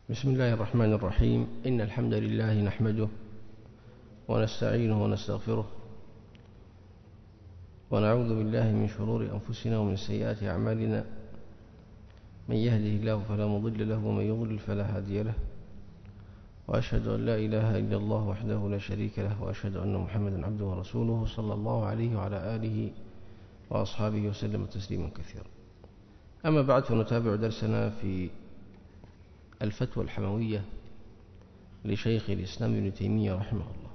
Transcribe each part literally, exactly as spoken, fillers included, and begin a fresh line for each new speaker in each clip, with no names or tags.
بسم الله الرحمن الرحيم. إن الحمد لله نحمده ونستعينه ونستغفره ونعوذ بالله من شرور أنفسنا ومن سيئات أعمالنا. من يهده الله فلا مضل له ومن يضلل فلا هادي له، وأشهد أن لا إله إلا الله وحده لا شريك له، وأشهد أن محمدا عبده ورسوله صلى الله عليه وعلى آله وأصحابه وسلم تسليما كثيرا. أما بعد، فنتابع درسنا في الفتوى الحموية لشيخ الإسلام ابن تيمية رحمه الله.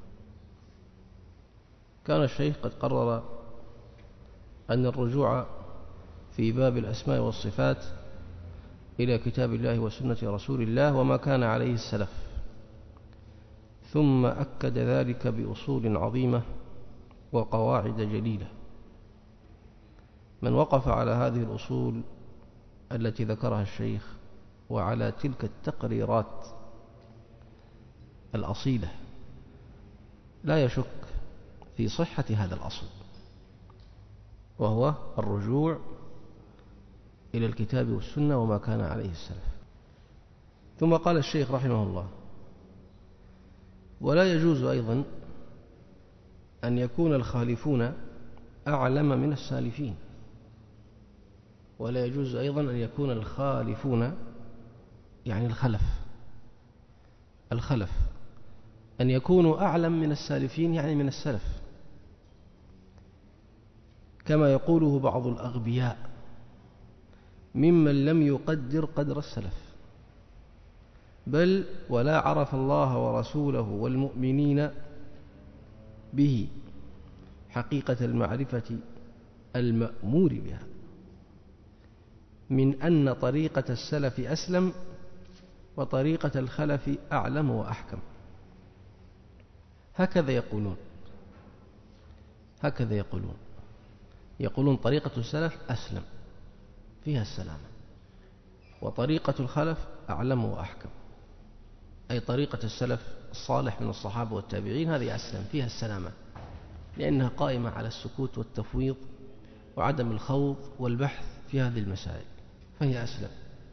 كان الشيخ قد قرر أن الرجوع في باب الأسماء والصفات إلى كتاب الله وسنة رسول الله وما كان عليه السلف، ثم أكد ذلك بأصول عظيمة وقواعد جليلة. من وقف على هذه الأصول التي ذكرها الشيخ وعلى تلك التقريرات الأصيلة لا يشك في صحة هذا الأصل، وهو الرجوع إلى الكتاب والسنة وما كان عليه السلف. ثم قال الشيخ رحمه الله: ولا يجوز أيضا أن يكون الخالفون أعلم من السالفين. ولا يجوز أيضا أن يكون الخالفون، يعني الخلف الخلف أن يكونوا أعلم من السالفين، يعني من السلف، كما يقوله بعض الأغبياء ممن لم يقدر قدر السلف، بل ولا عرف الله ورسوله والمؤمنين به حقيقة المعرفة المأمور بها، من أن طريقة السلف أسلم وطريقة الخلف أعلم وأحكم. هكذا يقولون هكذا يقولون يقولون طريقة السلف أسلم فيها السلامة، وطريقة الخلف أعلم وأحكم، أي طريقة السلف الصالح من الصحابة والتابعين هذه أسلم فيها السلامة، لأنها قائمة على السكوت والتفويض وعدم الخوض والبحث في هذه المسائل، فهي أسلم.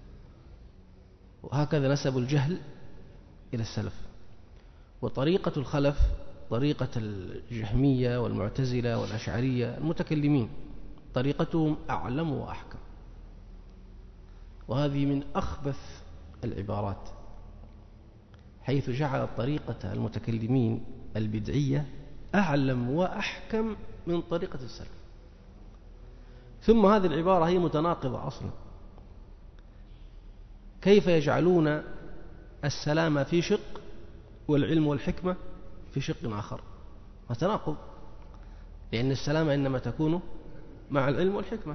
وهكذا نسبوا الجهل إلى السلف. وطريقة الخلف طريقة الجهمية والمعتزلة والأشعرية المتكلمين، طريقتهم أعلم وأحكم. وهذه من أخبث العبارات، حيث جعل طريقة المتكلمين البدعية أعلم وأحكم من طريقة السلف. ثم هذه العبارة هي متناقضة أصلا. كيف يجعلون السلام في شق والعلم والحكمة في شق آخر؟ وتناقض، لأن السلامة إنما تكون مع العلم والحكمة.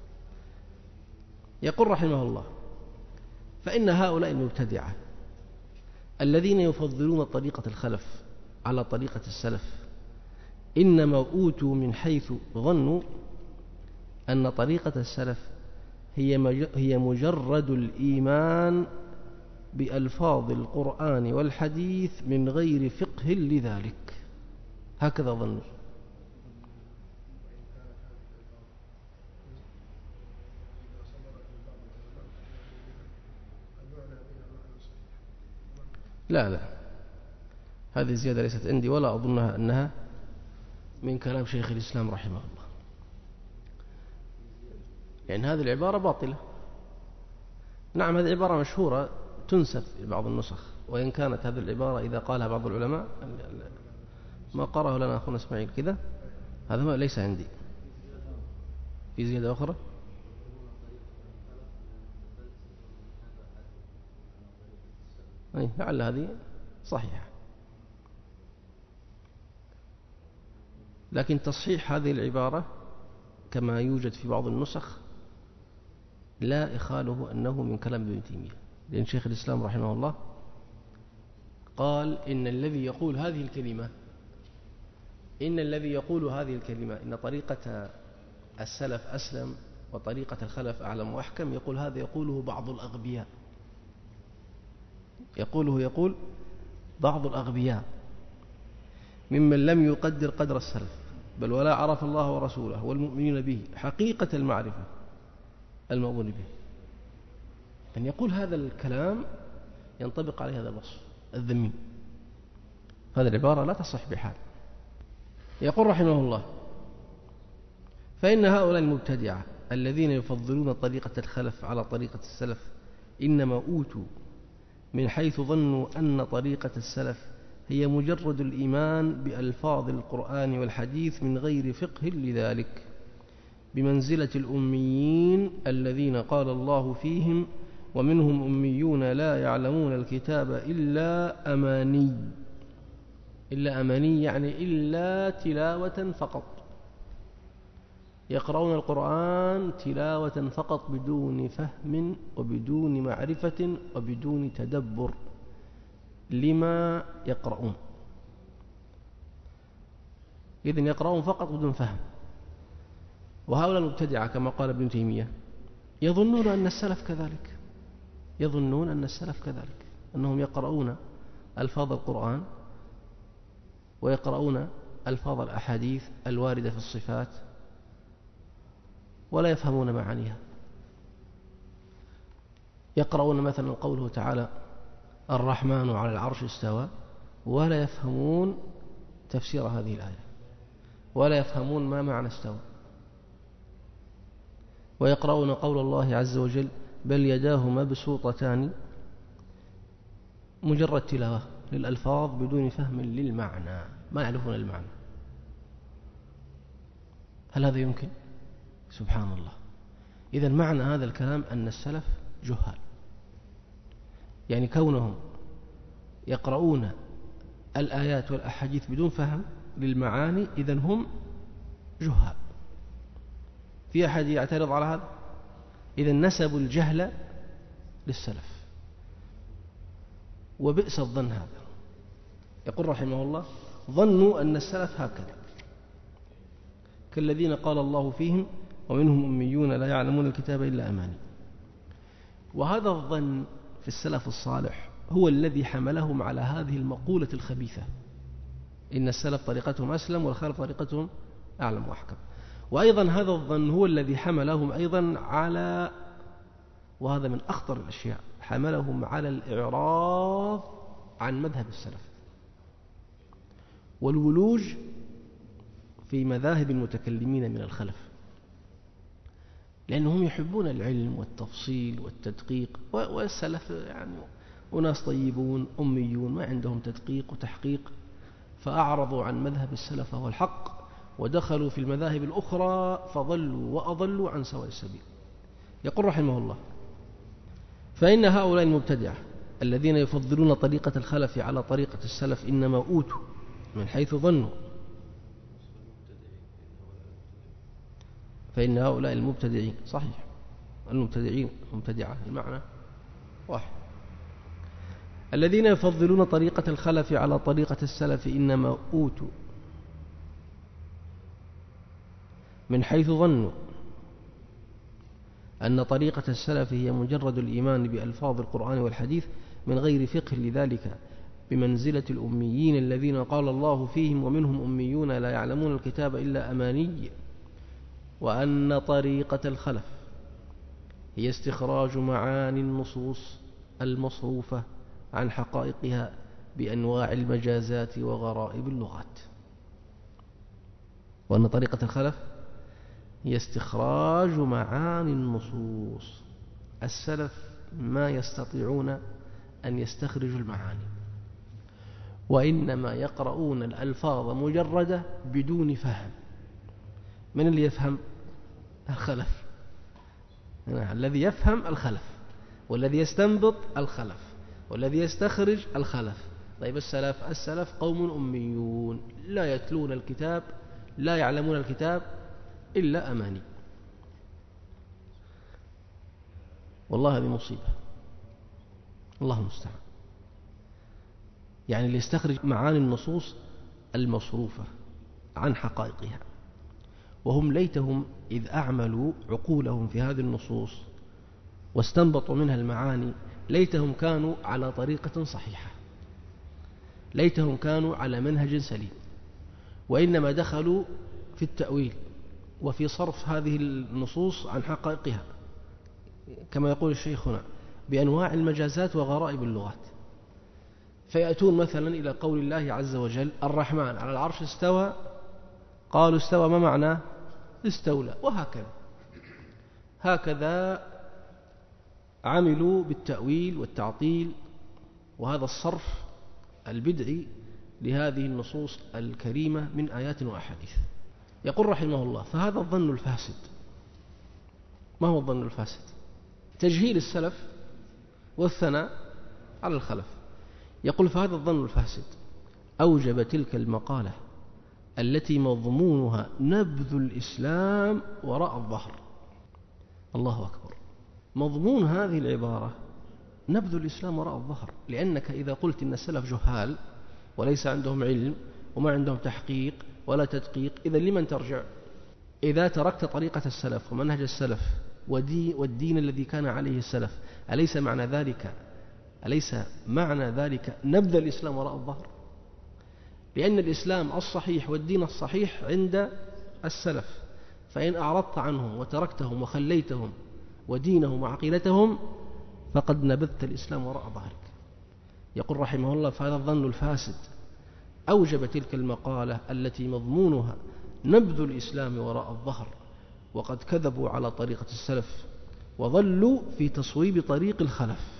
يقول رحمه الله: فإن هؤلاء المبتدعة الذين يفضلون طريقة الخلف على طريقة السلف إنما أوتوا من حيث ظنوا أن طريقة السلف هي مجرد الإيمان بألفاظ القرآن والحديث من غير فقه لذلك. هكذا ظنوا. لا لا هذه الزيادة ليست عندي، ولا أظنها أنها من كلام شيخ الإسلام رحمه الله، لأن هذه العبارة باطلة. نعم، هذه عبارة مشهورة تنسب في بعض النسخ، وإن كانت هذه العبارة إذا قالها بعض العلماء ما قرأه لنا أخونا إسماعيل كذا، هذا ما ليس عندي. في زيادة أخرى؟ أي لعل هذه صحيحة، لكن تصحيح هذه العبارة كما يوجد في بعض النسخ لا إخاله أنه من كلام ابن تيمية، لأن شيخ الإسلام رحمه الله قال: إن الذي يقول هذه الكلمة إن الذي يقول هذه الكلمة إن طريقة السلف أسلم وطريقة الخلف أعلم وأحكم، يقول هذا يقوله بعض الأغبياء، يقوله يقول بعض الأغبياء ممن لم يقدر قدر السلف، بل ولا عرف الله ورسوله والمؤمنين به حقيقة المعرفة المأمور به. أن يقول هذا الكلام ينطبق عليه هذا الوصف الذميم. هذه العبارة لا تصح بحال. يقول رحمه الله: فإن هؤلاء المبتدعة الذين يفضلون طريقة الخلف على طريقة السلف إنما أوتوا من حيث ظنوا أن طريقة السلف هي مجرد الإيمان بألفاظ القرآن والحديث من غير فقه لذلك، بمنزلة الأميين الذين قال الله فيهم: ومنهم أميون لا يعلمون الكتاب إلا أماني. إلا أماني يعني إلا تلاوة فقط، يقرؤون القرآن تلاوة فقط بدون فهم وبدون معرفة وبدون تدبر لما يقرؤون. إذن يقرؤون فقط بدون فهم. وهؤلاء المبتدعة كما قال ابن تيمية يظنون أن السلف كذلك، يظنون أن السلف كذلك، أنهم يقرؤون ألفاظ القرآن ويقرؤون ألفاظ الأحاديث الواردة في الصفات ولا يفهمون معانيها. يقرؤون مثلا قوله تعالى: الرحمن على العرش استوى، ولا يفهمون تفسير هذه الآية ولا يفهمون ما معنى استوى. ويقرؤون قول الله عز وجل: بل يداه مبسوطتان، مجرد تلاوة للألفاظ بدون فهم للمعنى، ما يعرفون المعنى. هل هذا يمكن؟ سبحان الله. إذن معنى هذا الكلام أن السلف جهال، يعني كونهم يقرؤون الآيات والأحاديث بدون فهم للمعاني، إذن هم جهال. في أحد يعترض على هذا؟ إذن نسبوا الجهل للسلف، وبئس الظن هذا. يقول رحمه الله: ظنوا أن السلف هكذا، كالذين قال الله فيهم: ومنهم أميون لا يعلمون الكتاب إلا أماني. وهذا الظن في السلف الصالح هو الذي حملهم على هذه المقولة الخبيثة: إن السلف طريقتهم أسلم والخلف طريقتهم أعلم وأحكم. وأيضا هذا الظن هو الذي حملهم أيضا على، وهذا من أخطر الأشياء، حملهم على الإعراض عن مذهب السلف والولوج في مذاهب المتكلمين من الخلف، لأنهم يحبون العلم والتفصيل والتدقيق. والسلف يعني أناس طيبون أميون ما عندهم تدقيق وتحقيق، فأعرضوا عن مذهب السلف وهو الحق، ودخلوا في المذاهب الأخرى فضلوا وأضلوا عن سواء السبيل. يقول رحمه الله: فإن هؤلاء المبتدعة الذين يفضلون طريقة الخلف على طريقة السلف إنما أوتوا من حيث ظنوا. فإن هؤلاء المبتدعين، صحيح، المبتدعين مبتدعة المعنى واحد، الذين يفضلون طريقة الخلف على طريقة السلف إنما أوتوا من حيث ظنوا أن طريقة السلف هي مجرد الإيمان بألفاظ القرآن والحديث من غير فقه لذلك، بمنزلة الأميين الذين قال الله فيهم: ومنهم أميون لا يعلمون الكتاب إلا أماني. وأن طريقة الخلف هي استخراج معاني النصوص المصروفة عن حقائقها بأنواع المجازات وغرائب اللغات. وأن طريقة الخلف هي استخراج معاني النصوص. السلف ما يستطيعون أن يستخرجوا المعاني، وإنما يقرؤون الألفاظ مجردة بدون فهم. من اللي يفهم؟ الخلف. الذي يفهم الخلف، والذي يستنبط الخلف، والذي يستخرج الخلف. طيب السلف، السلف قوم أميون لا يتلون الكتاب، لا يعلمون الكتاب إلا أماني. والله هذه مصيبة، الله المستعان. يعني اللي يستخرج معاني النصوص المصروفة عن حقائقها، وهم ليتهم إذ أعملوا عقولهم في هذه النصوص واستنبطوا منها المعاني، ليتهم كانوا على طريقة صحيحة، ليتهم كانوا على منهج سليم، وإنما دخلوا في التأويل وفي صرف هذه النصوص عن حقائقها، كما يقول الشيخ هنا، بأنواع المجازات وغرائب اللغات. فيأتون مثلا إلى قول الله عز وجل الرحمن على العرش استوى، قالوا استوى ما معناه؟ استولى. وهكذا هكذا عملوا بالتأويل والتعطيل وهذا الصرف البدعي لهذه النصوص الكريمة من آيات وأحاديث. يقول رحمه الله: فهذا الظن الفاسد. ما هو الظن الفاسد؟ تجهيل السلف والثناء على الخلف. يقول: فهذا الظن الفاسد أوجب تلك المقالة التي مضمونها نبذ الإسلام وراء الظهر. الله أكبر. مضمون هذه العبارة نبذ الإسلام وراء الظهر، لأنك إذا قلت إن السلف جهال وليس عندهم علم وما عندهم تحقيق ولا تدقيق، إذا لمن ترجع؟ إذا تركت طريقة السلف ومنهج السلف والدين الذي كان عليه السلف، أليس معنى ذلك أليس معنى ذلك نبذ الإسلام وراء الظهر؟ لأن الإسلام الصحيح والدين الصحيح عند السلف، فإن أعرضت عنهم وتركتهم وخليتهم ودينهم وعقيدتهم فقد نبذت الإسلام وراء ظهرك. يقول رحمه الله: فهذا الظن الفاسد أوجب تلك المقالة التي مضمونها نبذ الإسلام وراء الظهر، وقد كذبوا على طريقة السلف وظلوا في تصويب طريق الخلف.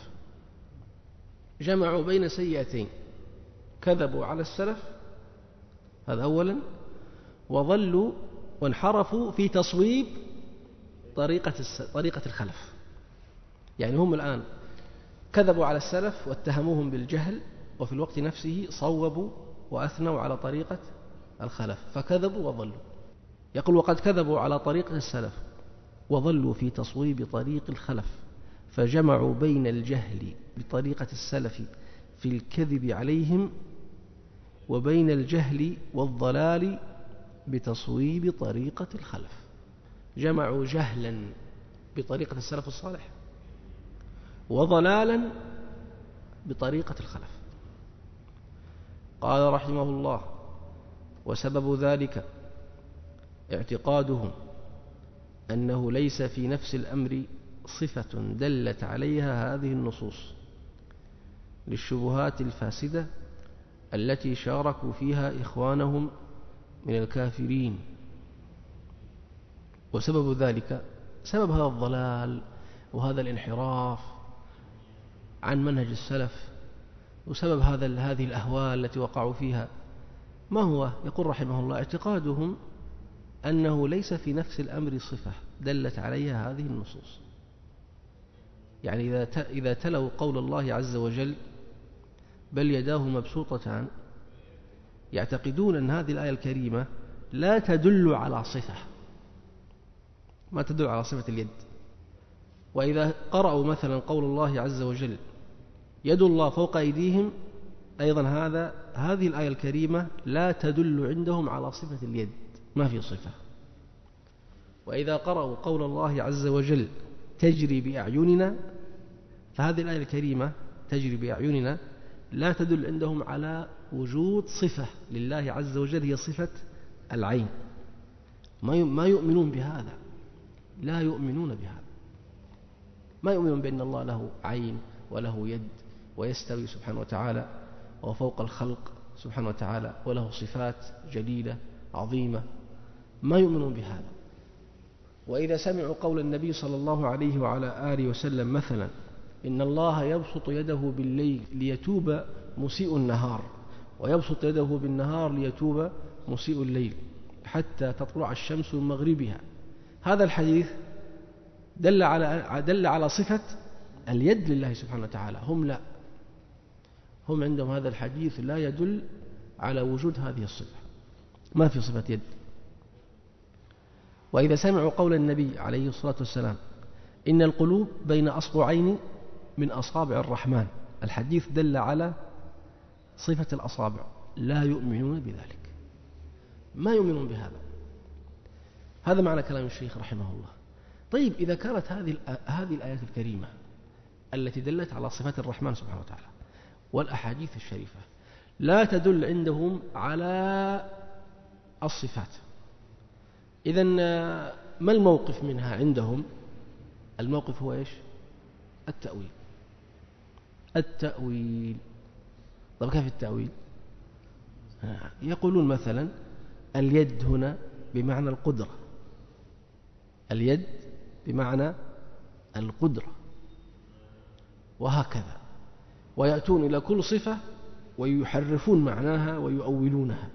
جمعوا بين سيئتين: كذبوا على السلف، هذا أولا، وظلوا وانحرفوا في تصويب طريقة طريقة الخلف. يعني هم الآن كذبوا على السلف واتهموهم بالجهل، وفي الوقت نفسه صوبوا وأثنوا على طريقة الخلف، فكذبوا وظلوا. يقول: وقد كذبوا على طريقة السلف وظلوا في تصويب طريق الخلف، فجمعوا بين الجهل بطريقة السلف في الكذب عليهم وبين الجهل والضلال بتصويب طريقة الخلف. جمعوا جهلا بطريقة السلف الصالح وضلالا بطريقة الخلف. قال رحمه الله: وسبب ذلك اعتقادهم أنه ليس في نفس الأمر صفة دلت عليها هذه النصوص للشبهات الفاسدة التي شاركوا فيها إخوانهم من الكافرين. وسبب ذلك، سبب هذا الضلال وهذا الانحراف عن منهج السلف، وسبب هذا هذه الأهوال التي وقعوا فيها، ما هو؟ يقول رحمه الله: اعتقادهم أنه ليس في نفس الأمر صفة دلت عليها هذه النصوص. يعني إذا إذا تلوا قول الله عز وجل بل يداه مبسوطتان، يعتقدون أن هذه الآية الكريمة لا تدل على صفة، ما تدل على صفة اليد. وإذا قرأوا مثلا قول الله عز وجل يد الله فوق أيديهم، أيضا هذا هذه الآية الكريمة لا تدل عندهم على صفة اليد، ما في صفة. وإذا قرأوا قول الله عز وجل تجري بأعيننا، فهذه الآية الكريمة تجري بأعيننا لا تدل عندهم على وجود صفة لله عز وجل هي صفة العين. ما يؤمنون بهذا، لا يؤمنون بهذا، ما يؤمنون بأن الله له عين وله يد ويستوي سبحانه وتعالى وفوق الخلق سبحانه وتعالى وله صفات جليلة عظيمة، ما يؤمنون بهذا. وإذا سمعوا قول النبي صلى الله عليه وعلى آله وسلم مثلا إن الله يبسط يده بالليل ليتوب مسيء النهار، ويبسط يده بالنهار ليتوب مسيء الليل حتى تطلع الشمس من مغربها، هذا الحديث دل على دل على صفة اليد لله سبحانه وتعالى. هم لا، هم عندهم هذا الحديث لا يدل على وجود هذه الصفة، ما في صفة يد. وإذا سمعوا قول النبي عليه الصلاة والسلام إن القلوب بين أصبعين من أصابع الرحمن، الحديث دل على صفة الأصابع، لا يؤمنون بذلك، ما يؤمنون بهذا. هذا معنى كلام الشيخ رحمه الله. طيب إذا كانت هذه هذه الآيات الكريمة التي دلت على صفات الرحمن سبحانه وتعالى والأحاديث الشريفة لا تدل عندهم على الصفات، إذن ما الموقف منها عندهم؟ الموقف هو إيش؟ التأويل. التأويل. طب كيف التأويل؟ يقولون مثلا اليد هنا بمعنى القدرة، اليد بمعنى القدرة، وهكذا، ويأتون إلى كل صفة ويحرفون معناها ويؤولونها.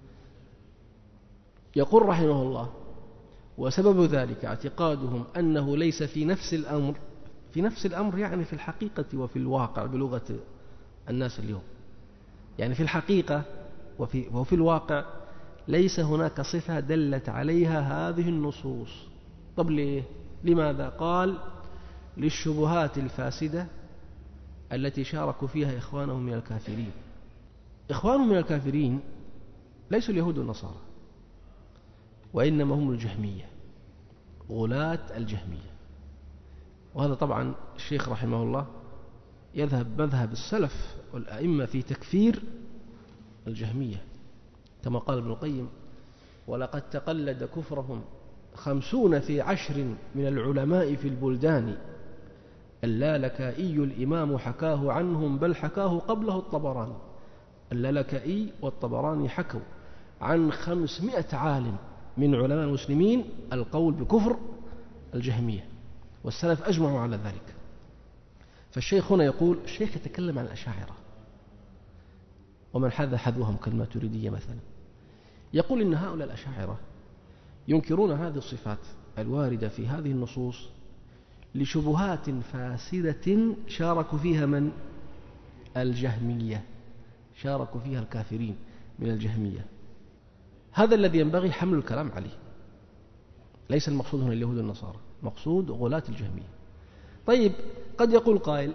يقول رحمه الله: وسبب ذلك اعتقادهم أنه ليس في نفس الأمر، في نفس الأمر يعني في الحقيقة وفي الواقع بلغة الناس اليوم، يعني في الحقيقة وفي, وفي الواقع ليس هناك صفة دلت عليها هذه النصوص. طب ليه؟ لماذا؟ قال: للشبهات الفاسدة التي شاركوا فيها إخوانهم من الكافرين. إخوانهم من الكافرين ليسوا اليهود والنصارى، وإنما هم الجهمية، غلاة الجهمية. وهذا طبعا الشيخ رحمه الله يذهب مذهب السلف والأئمة في تكفير الجهمية، كما قال ابن القيم: ولقد تقلد كفرهم خمسون في عشر من العلماء في البلدان، اللالكائي الإمام حكاه عنهم بل حكاه قبله الطبراني. اللالكائي والطبراني حكوا عن خمسمائة عالم من علماء المسلمين القول بكفر الجهمية، والسلف أجمعوا على ذلك. فالشيخ هنا يقول، الشيخ يتكلم عن الأشاعرة ومن حذا حذوهم كالماتريدية مثلا، يقول إن هؤلاء الأشاعرة ينكرون هذه الصفات الواردة في هذه النصوص لشبهات فاسدة شاركوا فيها من؟ الجهمية، شاركوا فيها الكافرين من الجهمية. هذا الذي ينبغي حمل الكلام عليه، ليس المقصود هنا اليهود والنصارى، مقصود غلاة الجهمية. طيب، قد يقول قائل: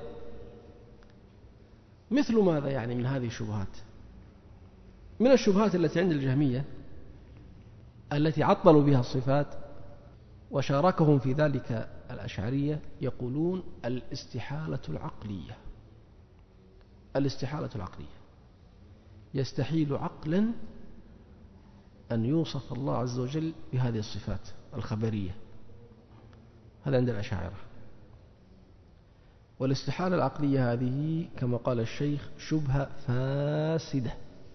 مثل ماذا يعني من هذه الشبهات؟ من الشبهات التي عند الجهمية التي عطلوا بها الصفات وشاركهم في ذلك الأشعرية، يقولون الاستحالة العقلية. الاستحالة العقلية، يستحيل عقلا أن يوصف الله عز وجل بهذه الصفات الخبرية. هذا عند الأشاعرة. والاستحالة العقلية هذه كما قال الشيخ شبهة فاسدة.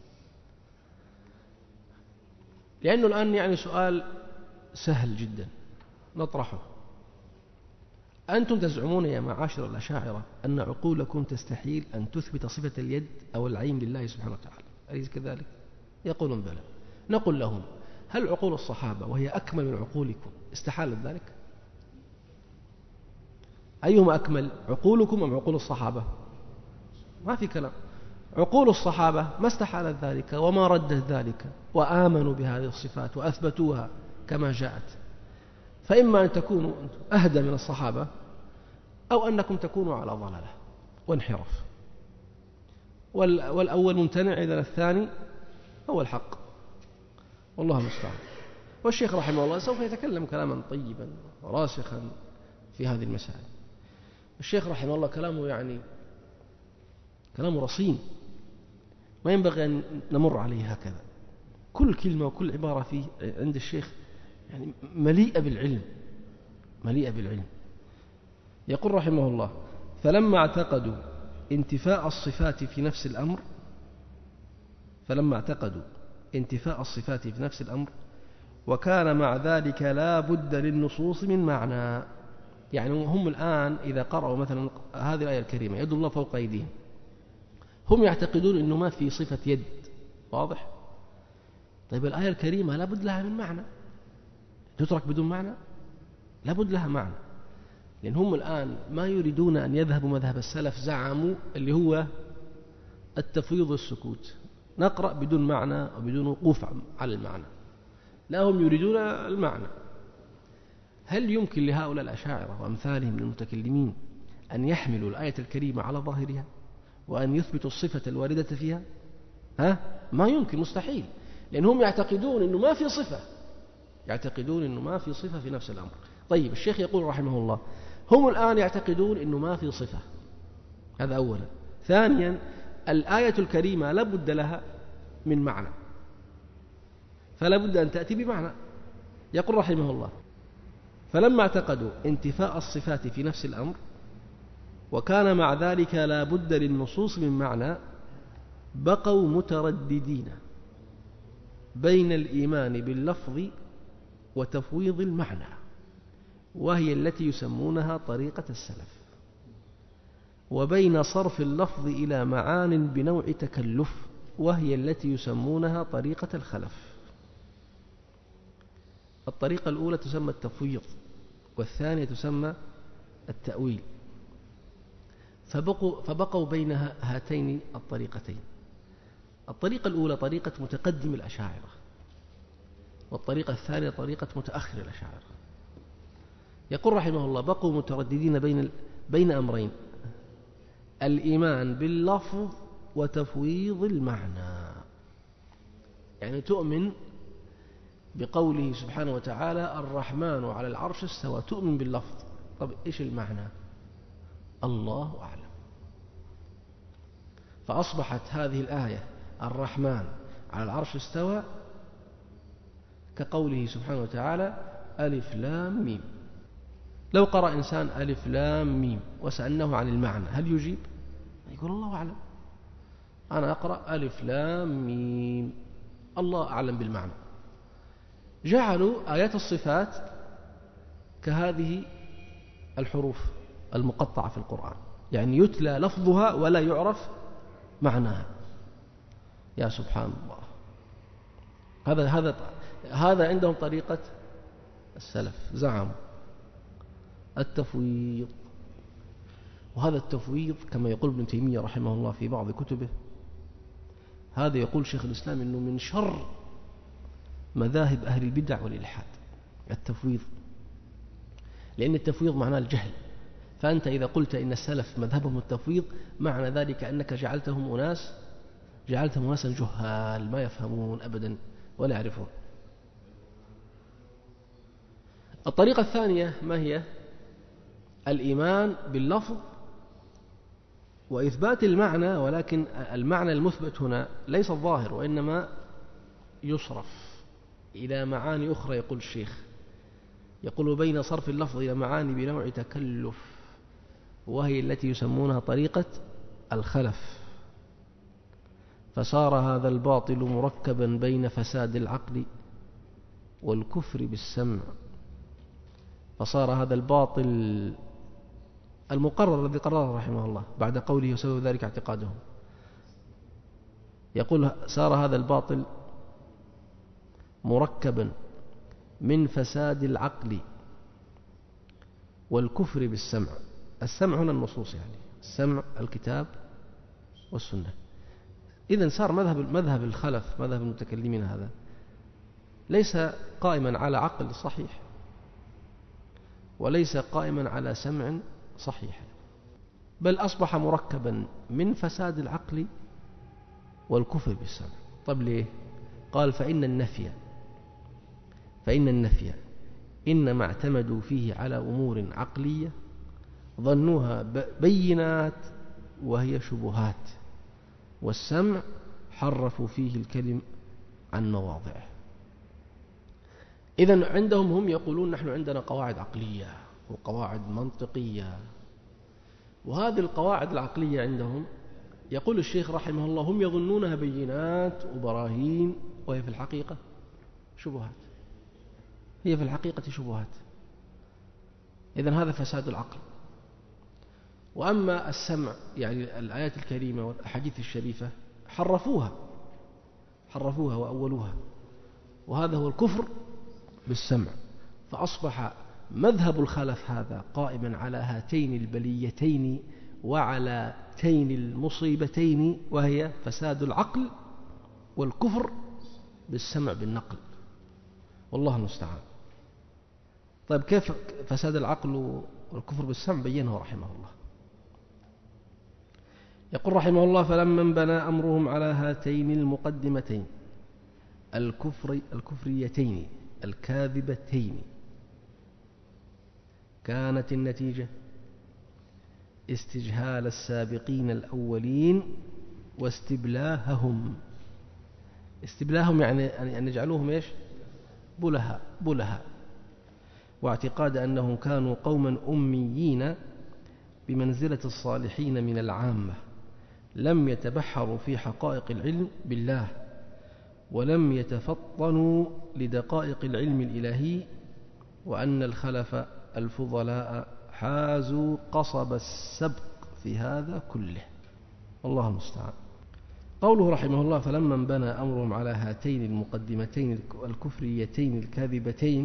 لأنه الآن يعني سؤال سهل جدا نطرحه: أنتم تزعمون يا معاشر الأشاعرة أن عقولكم تستحيل أن تثبت صفة اليد أو العين لله سبحانه وتعالى، أليس كذلك؟ يقولون بلى. نقول لهم: هل عقول الصحابة وهي أكمل من عقولكم استحالت ذلك؟ أيهما أكمل، عقولكم أم عقول الصحابة؟ ما في كلام. عقول الصحابة ما استحالت ذلك وما ردت ذلك، وآمنوا بهذه الصفات وأثبتوها كما جاءت. فإما أن تكونوا أهدى من الصحابة، أو أنكم تكونوا على ضلالة وانحراف، والأول ممتنع إذا الثاني هو الحق، والله المستعان. والشيخ رحمه الله سوف يتكلم كلاما طيبا راسخا في هذه المسائل. الشيخ رحمه الله كلامه يعني كلامه رصين، ما ينبغي أن نمر عليه هكذا. كل كلمة وكل عبارة فيه عند الشيخ يعني مليئة بالعلم، مليئة بالعلم. يقول رحمه الله: فلما اعتقدوا انتفاء الصفات في نفس الأمر فلما اعتقدوا انتفاء الصفات في نفس الأمر وكان مع ذلك لا بد للنصوص من معنى. يعني هم الآن إذا قرأوا مثلا هذه الآية الكريمة يد الله فوق أيديهم، هم يعتقدون أنه ما في صفة يد، واضح؟ طيب الآية الكريمة لا بد لها من معنى، تترك بدون معنى؟ لا بد لها معنى، لأن هم الآن ما يريدون أن يذهبوا مذهب السلف، زعموا اللي هو التفويض والسكوت، نقرأ بدون معنى وبدون وقوف على المعنى. لا، هم يريدون المعنى. هل يمكن لهؤلاء الأشاعرة وأمثالهم من المتكلمين أن يحملوا الآية الكريمة على ظاهرها وأن يثبتوا الصفة الواردة فيها؟ ها؟ ما يمكن، مستحيل، لأنهم يعتقدون أنه ما في صفة، يعتقدون أنه ما في صفة في نفس الأمر. طيب الشيخ يقول رحمه الله: هم الآن يعتقدون أنه ما في صفة، هذا أولا. ثانيا، الآية الكريمة لابد لها من معنى، فلا بد أن تأتي بمعنى. يقول رحمه الله: فلما اعتقدوا انتفاء الصفات في نفس الأمر وكان مع ذلك لا بد للنصوص من معنى
بقوا مترددين بين الإيمان باللفظ وتفويض المعنى، وهي التي يسمونها طريقة السلف، وبين صرف اللفظ إلى معان بنوع تكلف، وهي التي يسمونها طريقة الخلف. الطريقة الأولى تسمى التفويض، والثانية تسمى التأويل. فبقوا, فبقوا بين هاتين الطريقتين. الطريقة الأولى طريقة متقدم الأشاعرة، والطريقة الثانية طريقة متأخر الأشاعرة. يقول رحمه الله: بقوا مترددين بين بين أمرين: الإيمان باللفظ وتفويض المعنى. يعني تؤمن بقوله سبحانه وتعالى: الرحمن على العرش استوى، تؤمن باللفظ. طب إيش المعنى؟ الله أعلم. فأصبحت هذه الآية الرحمن على العرش استوى كقوله سبحانه وتعالى: ألف لام ميم. لو قرأ إنسان ألف لام ميم وسألناه عن المعنى هل يجيب؟ يقول الله أعلم. أنا أقرأ ألف لام ميم، الله أعلم بالمعنى. جعلوا آيات الصفات كهذه الحروف المقطعة في القرآن، يعني يتلى لفظها ولا يعرف معناها. يا سبحان الله، هذا هذا هذا عندهم طريقة السلف، زعموا التفويض. وهذا التفويض كما يقول ابن تيمية رحمه الله في بعض كتبه، هذا يقول شيخ الإسلام إنه من شر مذاهب أهل البدع والإلحاد التفويض، لأن التفويض معناه الجهل. فأنت إذا قلت إن السلف مذهبهم التفويض، معنى ذلك أنك جعلتهم أناس جعلتهم أناسا جهال ما يفهمون أبدا ولا يعرفون. الطريقة الثانية ما هي؟ الإيمان باللفظ وإثبات المعنى، ولكن المعنى المثبت هنا ليس الظاهر، وإنما يصرف إلى معاني أخرى. يقول الشيخ، يقول: بين صرف اللفظ إلى معاني بنوع تكلف، وهي التي يسمونها طريقة الخلف. فصار هذا الباطل مركبا بين فساد العقل والكفر بالسمع. فصار هذا الباطل المقرر الذي قرره رحمه الله بعد قوله: وسبب ذلك اعتقادهم. يقول: صار هذا الباطل مركبا من فساد العقل والكفر بالسمع. السمع هنا النصوص، يعني السمع الكتاب والسنة. إذن صار مذهب مذهب الخلف، مذهب المتكلمين، هذا ليس قائما على عقل صحيح، وليس قائما على سمع صحيح، بل أصبح مركبا من فساد العقل والكفر بالسمع. طب ليه؟ قال: فإن النفي فإن النفي إنما اعتمدوا فيه على أمور عقلية ظنوها بينات وهي شبهات، والسمع حرفوا فيه الكلم عن مواضعه. إذن عندهم هم يقولون: نحن عندنا قواعد عقلية وقواعد منطقية، وهذه القواعد العقلية عندهم يقول الشيخ رحمه الله هم يظنونها بينات وبراهين، وهي في الحقيقة شبهات، هي في الحقيقة شبهات. إذن هذا فساد العقل. وأما السمع، يعني الآيات الكريمة والأحاديث الشريفة، حرفوها حرفوها وأولوها، وهذا هو الكفر بالسمع. فأصبح مذهب الخلف هذا قائما على هاتين البليتين وعلى تين المصيبتين، وهي فساد العقل والكفر بالسمع بالنقل، والله المستعان. طيب كيف فساد العقل والكفر بالسمع؟ بينه رحمه الله. يقول رحمه الله: فلما انبنى أمرهم على هاتين المقدمتين الكفر الكفريتين الكاذبتين، كانت النتيجة استجهال السابقين الأولين واستبلاههم. استبلاههم يعني أن يجعلوهم إيش؟ بلهاء بلهاء واعتقاد أنهم كانوا قوما أميين بمنزلة الصالحين من العامة، لم يتبحروا في حقائق العلم بالله ولم يتفطنوا لدقائق العلم الإلهي، وأن الخلف الفضلاء حازوا قصب السبق في هذا كله. الله المستعان. قوله رحمه الله: فلما انبنى أمرهم على هاتين المقدمتين الكفريتين الكاذبتين،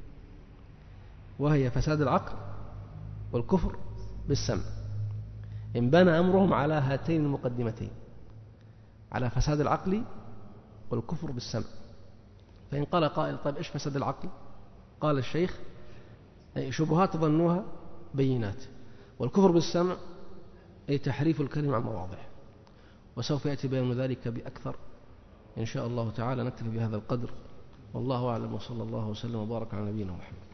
وهي فساد العقل والكفر بالسمع. انبنى أمرهم على هاتين المقدمتين، على فساد العقل والكفر بالسمع. فإن قال قائل: طيب إيش فساد العقل؟ قال الشيخ: أي شبهات ظنوها بينات، والكفر بالسمع أي تحريف الكلمة عن مواضعه. وسوف يأتي بيان ذلك بأكثر إن شاء الله تعالى. نكتفي بهذا القدر، والله أعلم، وصلى الله وسلم وبارك على نبينا محمد.